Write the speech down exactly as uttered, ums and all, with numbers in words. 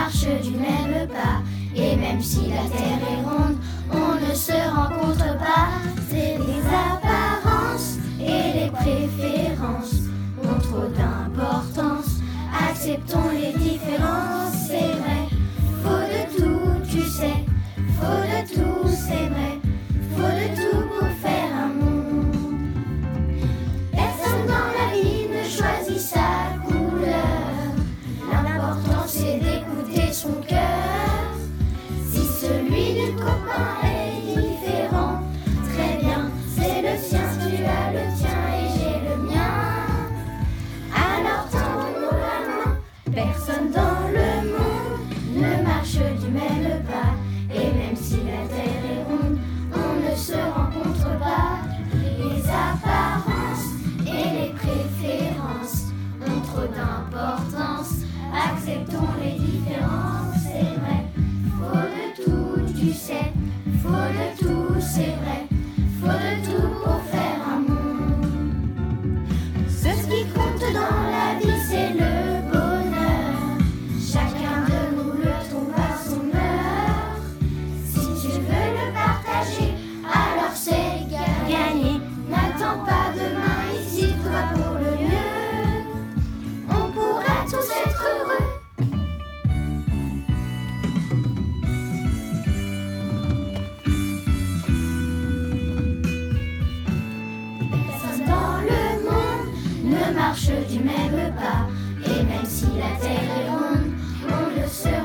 marche du même pas. Et même si la terre est ronde, on ne se rencontre pas. C'est les apparences et les préférences ont trop d'importance. Acceptons les différences, c'est vrai. Faut de tout, tu sais. Faut de tout, c'est vrai. Faut de tout pour faire un monde. Personne dans la vie ne choisit sa couleur. L'important c'est d'écouter son cœur. Si celui du copain est différent, très bien, c'est le sien. Si tu as le tien et j'ai le mien, alors tendons-nous la main. Personne dans le monde ne marche du même pas. Et même si la terre est ronde, on ne se rencontre pas. Les apparences et les préférences ont trop d'importance. Acceptons les différences, c'est vrai. Faut de tout, tu sais. Faut de tout, c'est vrai. Faut de tout pour faire un monde. Ce qui compte dans la vie, c'est le bonheur. Chacun de nous le trouve à son heure. Si tu veux le partager, alors c'est gagné. N'attends pas demain, ici tout va pour le mieux. On pourra tous être heureux. Personne dans le monde ne marche du même pas. Et même si la terre est ronde, on le sera.